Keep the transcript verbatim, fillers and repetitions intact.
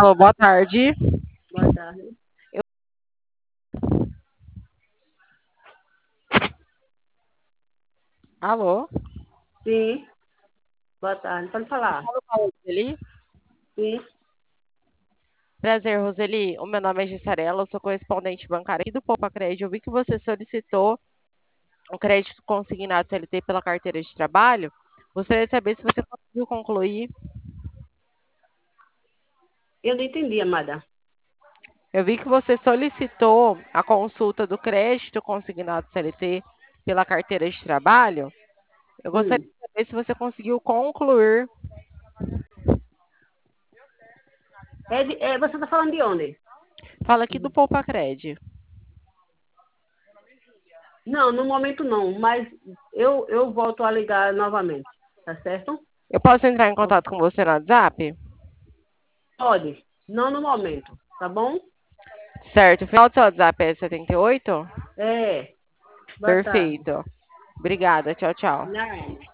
Alô, boa tarde. Boa tarde. Eu- Alô? Sim, boa tarde. Pode falar. Fala com a Roseli. Sim. Prazer, Roseli. O meu nome é Gissarela, eu sou correspondente bancária aqui do Poupa Crédito. Eu vi que você solicitou um crédito consignado C L T pela carteira de trabalho. Gostaria de saber se você conseguiu concluir. Eu não entendi, amada. Eu vi que você solicitou a consulta do crédito consignado C L T pela carteira de trabalho. Eu gostaria Hum. de saber se você conseguiu concluir. É de- é, você está falando de onde? Fala aqui do Poupa Crédito. Não, no momento não, mas eu, eu volto a ligar novamente, tá certo? Eu posso entrar em contato com você no WhatsApp? Pode, não no momento, tá bom? Certo. O final do seu WhatsApp é setenta e oito? É, boa tarde. Perfeito. Obrigada. Tchau, tchau. Nada.